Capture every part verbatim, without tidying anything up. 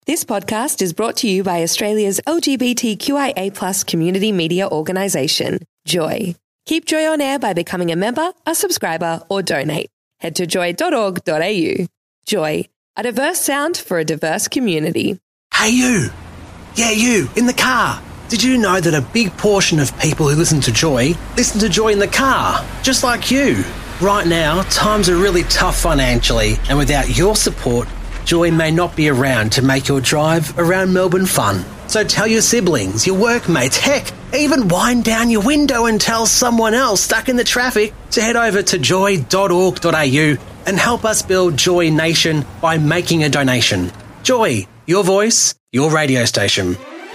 This podcast is brought to you by Australia's L G B T Q I A plus community media organisation, Joy. Keep Joy on air by becoming a member, a subscriber or donate. Head to joy dot org dot a u. Joy, a diverse sound for a diverse community. Hey you! Yeah, you, in the car. Did you know that a big portion of people who listen to Joy listen to Joy in the car, just like you? Right now, times are really tough financially, and without your support, Joy may not be around to make your drive around Melbourne fun. So tell your siblings, your workmates, heck, even wind down your window and tell someone else stuck in the traffic to head over to joy dot org dot a u and help us build Joy Nation by making a donation. Joy, your voice, your radio station.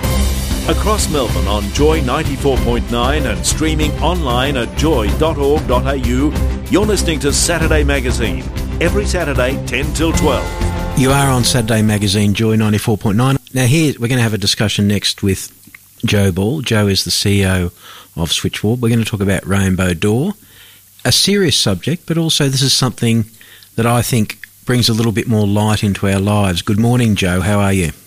Across Melbourne on Joy ninety-four point nine and streaming online at joy dot org dot a u, you're listening to Saturday Magazine, every Saturday ten till twelve. You are on Saturday Magazine, Joy ninety-four point nine. Now here, we're going to have a discussion next with Joe Ball. Joe is the C E O of Switchboard. We're going to talk about Rainbow Door, a serious subject, but also this is something that I think brings a little bit more light into our lives. Good morning, Joe. How are you?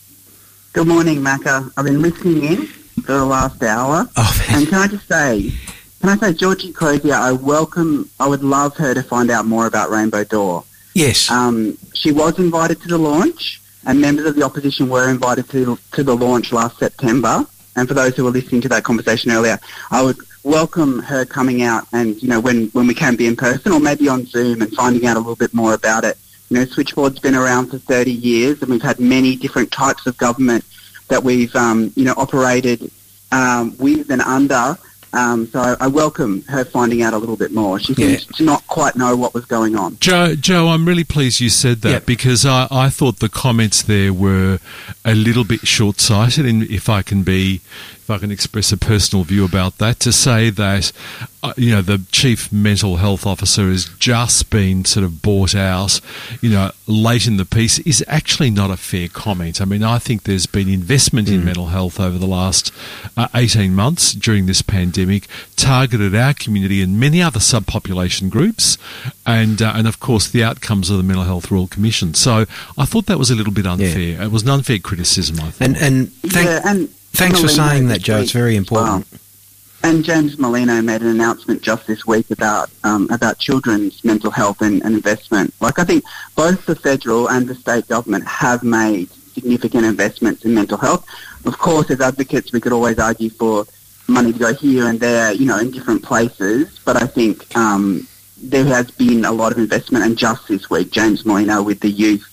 Good morning, Macca. I've been listening in for the last hour. Oh, and can I just say, can I say, Georgie Crozier, I welcome, I would love her to find out more about Rainbow Door. Yes. Um, she was invited to the launch, and members of the opposition were invited to to the launch last September. And for those who were listening to that conversation earlier, I would welcome her coming out and, you know, when, when we can be in person or maybe on Zoom and finding out a little bit more about it. You know, Switchboard's been around for thirty years, and we've had many different types of government that we've, um, you know, operated um, with and under. Um, so I, I welcome her finding out a little bit more. She seems yeah. to not quite know what was going on. Joe, Joe, I'm really pleased you said that yeah. because I, I thought the comments there were a little bit short-sighted, and if I can be, if I can express a personal view about that, to say that, uh, you know, the chief mental health officer has just been sort of bought out, you know, late in the piece is actually not a fair comment. I mean, I think there's been investment mm. in mental health over the last uh, eighteen months during this pandemic, targeted our community and many other subpopulation groups, and uh, and of course the outcomes of the Mental Health Royal Commission. So I thought that was a little bit unfair. Yeah. It was an unfair criticism, I thought. And and, thank, yeah, and thanks for saying that, Joe. It's very important. Well, and James Molino made an announcement just this week about um, about children's mental health and, and investment. Like, I think both the federal and the state government have made significant investments in mental health. Of course, as advocates, we could always argue for money to go here and there, you know, in different places. But I think um, there has been a lot of investment, and just this week, James Molino with the youth,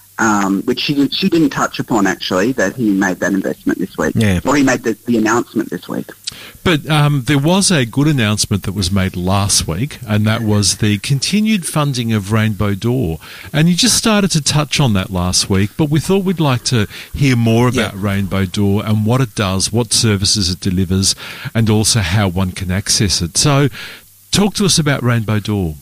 um, which she, she didn't touch upon, actually, that he made that investment this week. Yeah. Or he made the, the announcement this week. But um, there was a good announcement that was made last week, and that was the continued funding of Rainbow Door. And you just started to touch on that last week, but we thought we'd like to hear more about yeah. Rainbow Door and what it does, what services it delivers, and also how one can access it. So talk to us about Rainbow Door.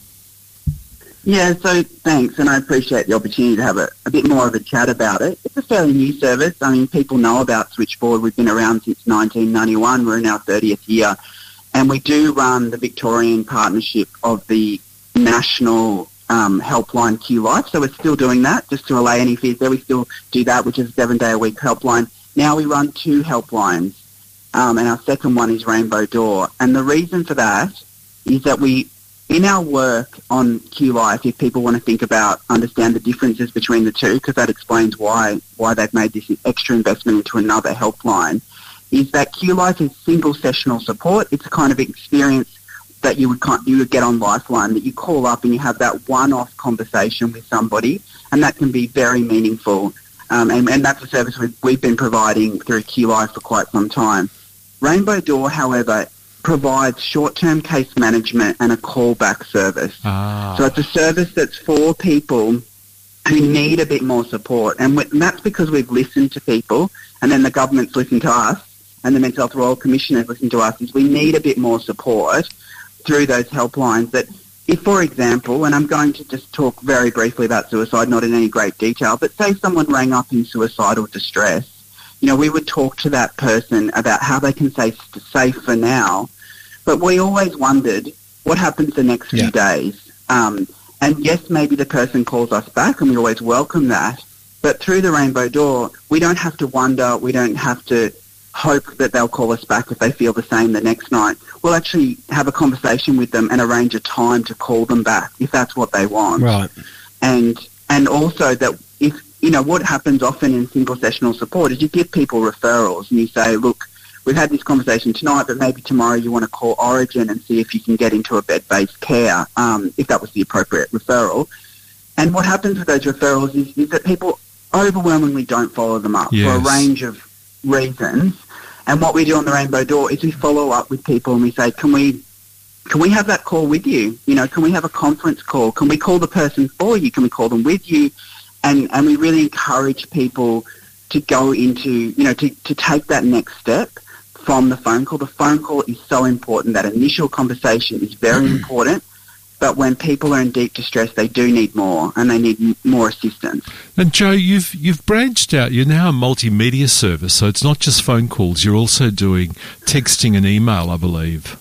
Yeah, so thanks, and I appreciate the opportunity to have a, a bit more of a chat about it. It's a fairly new service. I mean, people know about Switchboard. We've been around since nineteen ninety-one. We're in our thirtieth year. And we do run the Victorian partnership of the National um, Helpline Q Life. So we're still doing that, just to allay any fears there. We still do that, which is a seven-day-a-week helpline. Now we run two helplines, um, and our second one is Rainbow Door. And the reason for that is that we... in our work on Q Life, if people want to think about, understand the differences between the two, because that explains why why they've made this extra investment into another helpline, is that Q Life is single sessional support. It's a kind of experience that you would you would get on Lifeline, that you call up and you have that one-off conversation with somebody, and that can be very meaningful. Um, and, and that's a service we've, we've been providing through Q Life for quite some time. Rainbow Door, however, provides short-term case management and a callback service. Ah. So it's a service that's for people who need a bit more support. And, we, and that's because we've listened to people, and then the government's listened to us, and the Mental Health Royal Commission has listened to us, is we need a bit more support through those helplines. That if, for example, and I'm going to just talk very briefly about suicide, not in any great detail, but say someone rang up in suicidal distress, you know, we would talk to that person about how they can stay safe for now. But we always wondered what happens the next yeah. few days. Um, and yes, maybe the person calls us back, and we always welcome that. But through the Rainbow Door, we don't have to wonder, we don't have to hope that they'll call us back if they feel the same the next night. We'll actually have a conversation with them and arrange a time to call them back if that's what they want. Right. And and also that if, you know, what happens often in single sessional support is you give people referrals and you say, look, we've had this conversation tonight, but maybe tomorrow you want to call Origin and see if you can get into a bed-based care, um, if that was the appropriate referral. And what happens with those referrals is, is that people overwhelmingly don't follow them up yes. for a range of reasons. And what we do on the Rainbow Door is we follow up with people and we say, can we can we have that call with you? You know, can we have a conference call? Can we call the person for you? Can we call them with you? And and we really encourage people to go into, you know, to, to take that next step from the phone call. The phone call is so important. That initial conversation is very important. But when people are in deep distress, they do need more, and they need m- more assistance. And Joe, you've you've branched out. You're now a multimedia service, so it's not just phone calls. You're also doing texting and email, I believe.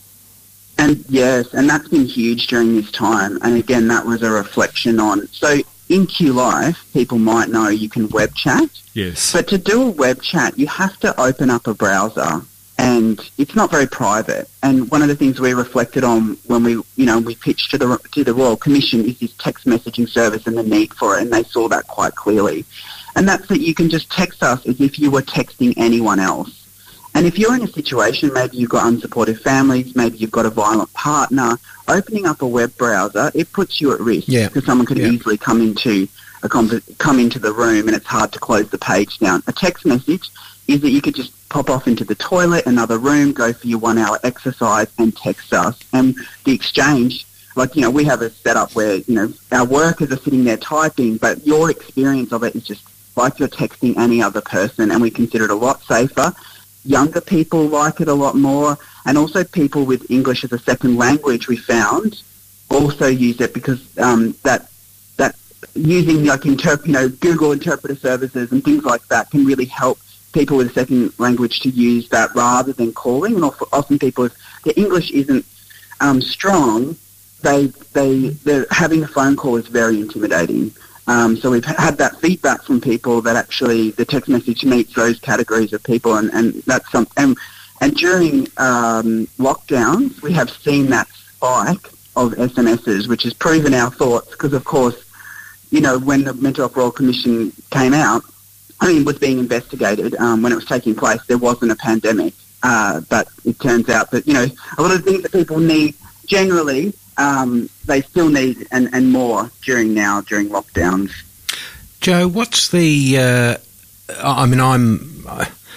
And yes, and that's been huge during this time. And again, that was a reflection on. So in Q Life, people might know you can web chat. Yes. But to do a web chat, you have to open up a browser. And it's not very private. And one of the things we reflected on when we, you know, we pitched to the to the Royal Commission is this text messaging service and the need for it, and they saw that quite clearly. And that's that you can just text us as if you were texting anyone else. And if you're in a situation, maybe you've got unsupportive families, maybe you've got a violent partner, opening up a web browser, it puts you at risk Yeah. because someone could Yeah. easily come into a con- come into the room, and it's hard to close the page down. A text message is that you could just pop off into the toilet, another room, go for your one-hour exercise, and text us. And the exchange, like, you know, we have a setup where, you know, our workers are sitting there typing, but your experience of it is just like you're texting any other person, and we consider it a lot safer. Younger people like it a lot more, and also people with English as a second language, we found, also use it because um, that that using, like, interp- you know, Google interpreter services and things like that can really help people with a second language to use that rather than calling. And often people, if their English isn't um, strong, they they they're, having a phone call is very intimidating. Um, so we've had that feedback from people that actually the text message meets those categories of people, and, and that's some. And, and during um, lockdowns, we have seen that spike of S M Ses, which has proven our thoughts because, of course, you know, when the Mental Health Royal Commission came out, I mean, was being investigated um, when it was taking place, there wasn't a pandemic. Uh, but it turns out that, you know, a lot of the things that people need generally, um, they still need and, and more during now, during lockdowns. Joe, what's the... Uh, I mean, I'm,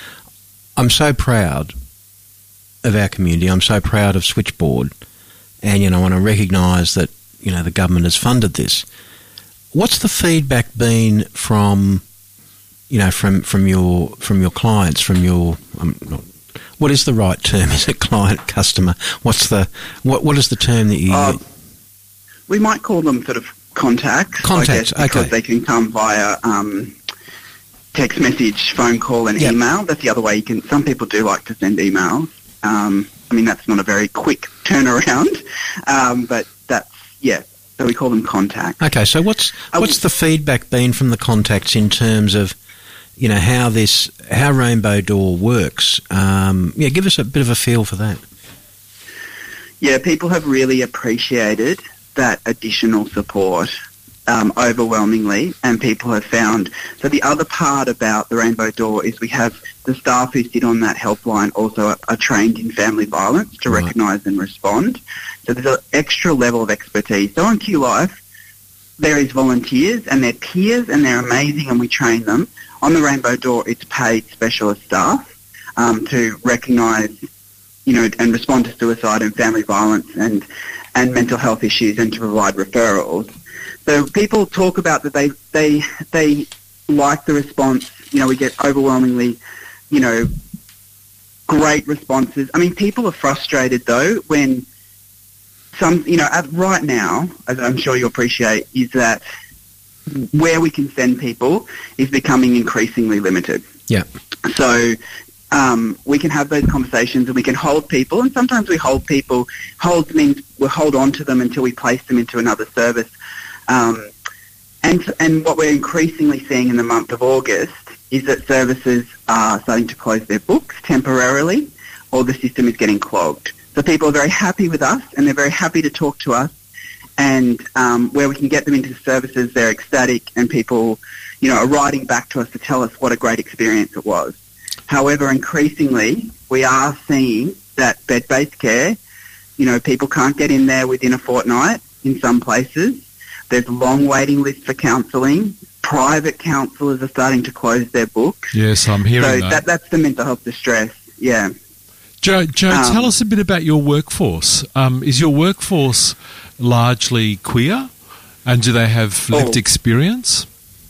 I'm so proud of our community. I'm so proud of Switchboard. And, you know, I want to recognise that, you know, the government has funded this. What's the feedback been from... You know, from, from your from your clients, from your um, not, what is the right term? Is it client, customer? What's the what what is the term that you? Uh, we might call them sort of contacts. Contacts, I guess, because okay. they can come via um, text message, phone call, and yep. email. That's the other way you can. Some people do like to send emails. Um, I mean, that's not a very quick turnaround, um, but that's yeah. So we call them contacts. Okay, so what's what's the feedback been from the contacts in terms of, you know, how this, how Rainbow Door works? Um, yeah, give us a bit of a feel for that. Yeah, people have really appreciated that additional support um, overwhelmingly, and people have found... So the other part about the Rainbow Door is we have the staff who sit on that helpline also are, are trained in family violence to Right. recognise and respond. So there's an extra level of expertise. So on Q Life, there is volunteers and they're peers and they're amazing and we train them. On the Rainbow Door, it's paid specialist staff um, to recognise, you know, and respond to suicide and family violence and, and mental health issues, and to provide referrals. So people talk about that they they they like the response. You know, we get overwhelmingly, you know, great responses. I mean, people are frustrated though when some, you know, at, right now, as I'm sure you appreciate, is that where we can send people is becoming increasingly limited. Yeah. So um, we can have those conversations and we can hold people, and sometimes we hold people. Hold means we'll hold on to them until we place them into another service. Um, And, and what we're increasingly seeing in the month of August is that services are starting to close their books temporarily, or the system is getting clogged. So people are very happy with us, and they're very happy to talk to us. And um, where we can get them into the services, they're ecstatic, and people, you know, are writing back to us to tell us what a great experience it was. However, increasingly, we are seeing that bed-based care, you know, people can't get in there within a fortnight in some places. There's long waiting lists for counselling. Private counsellors are starting to close their books. Yes, I'm hearing so that. that. That's the mental health distress, yeah. Joe, Joe Um, tell us a bit about your workforce. Um, is your workforce largely queer, and do they have lived Oh. experience?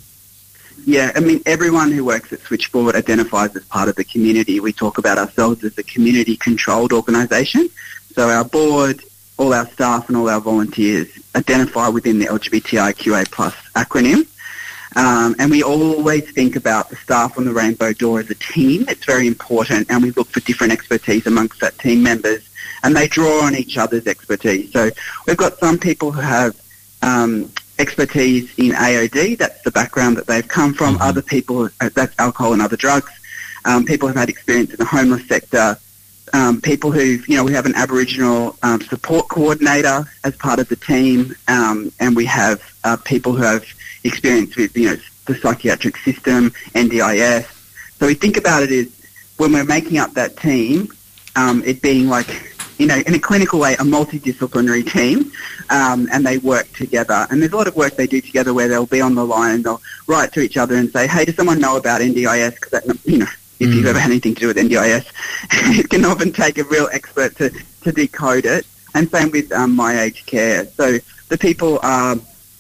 Yeah, I mean, everyone who works at Switchboard identifies as part of the community. We talk about ourselves as a community-controlled organisation. So our board, all our staff and all our volunteers identify within the L G B T I Q A plus acronym. Um, and we always think about the staff on the Rainbow Door as a team. It's very important, and we look for different expertise amongst that team members, and they draw on each other's expertise. So we've got some people who have um, expertise in A O D, that's the background that they've come from. Mm-hmm. Other people, uh, that's alcohol and other drugs. Um, people who've had experience in the homeless sector. Um, people who, you know, we have an Aboriginal um, support coordinator as part of the team, um, and we have uh, people who have experience with, you know, the psychiatric system, N D I S. So we think about it as when we're making up that team, um, it being like, you know, in a clinical way, a multidisciplinary team, um, and they work together. And there's a lot of work they do together where they'll be on the line and they'll write to each other and say, hey, does someone know about N D I S? Because, that, you know, if mm. you've ever had anything to do with N D I S, it can often take a real expert to, to decode it. And same with um, My Aged Care. So the people are,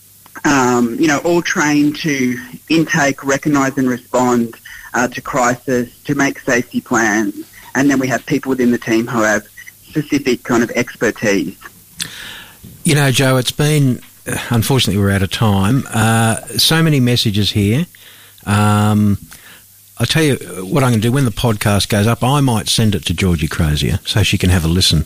um, you know, all trained to intake, recognise and respond uh, to crisis, to make safety plans. And then we have people within the team who have specific kind of expertise. You know, Joe, it's been, unfortunately we're out of time, uh, so many messages here. Um, I'll tell you what I'm going to do. When the podcast goes up, I might send it to Georgie Crozier so she can have a listen.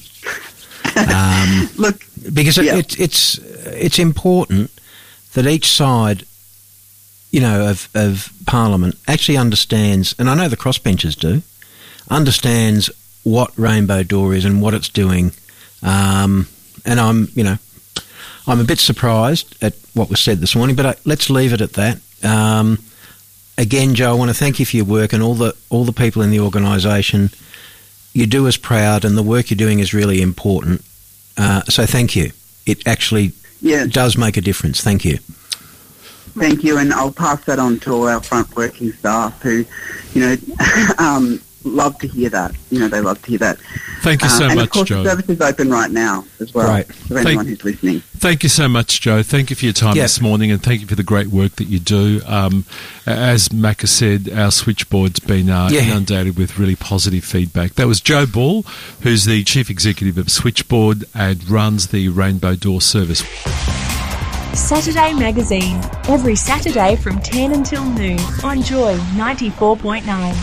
Um, Look, because yeah. it, it's it's important that each side, you know, of, of Parliament actually understands, and I know the crossbenchers do, understands what Rainbow Door is and what it's doing. Um, and I'm, you know, I'm a bit surprised at what was said this morning, but I, let's leave it at that. Um, again, Joe, I want to thank you for your work and all the all the people in the organisation. You do us proud, and the work you're doing is really important. Uh, so thank you. It actually yeah. does make a difference. Thank you. Thank you, and I'll pass that on to all our front working staff who, you know, um, love to hear that. You know, they love to hear that. Thank you so uh, and much, of course, Joe. the service is open right now as well Right. for anyone Thank- who's listening. Thank you so much, Joe. Thank you for your time Yep. this morning, and thank you for the great work that you do. Um, as Macca said, our switchboard's been uh, Yeah. inundated with really positive feedback. That was Joe Ball, who's the Chief Executive of Switchboard and runs the Rainbow Door service. Saturday Magazine, every Saturday from ten until noon on Joy ninety-four point nine.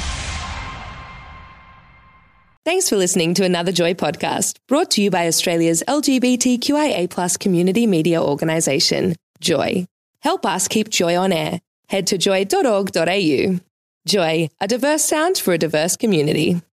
Thanks for listening to another Joy podcast, brought to you by Australia's L G B T Q I A plus community media organisation, Joy. Help us keep Joy on air. Head to joy dot org dot a u. Joy, a diverse sound for a diverse community.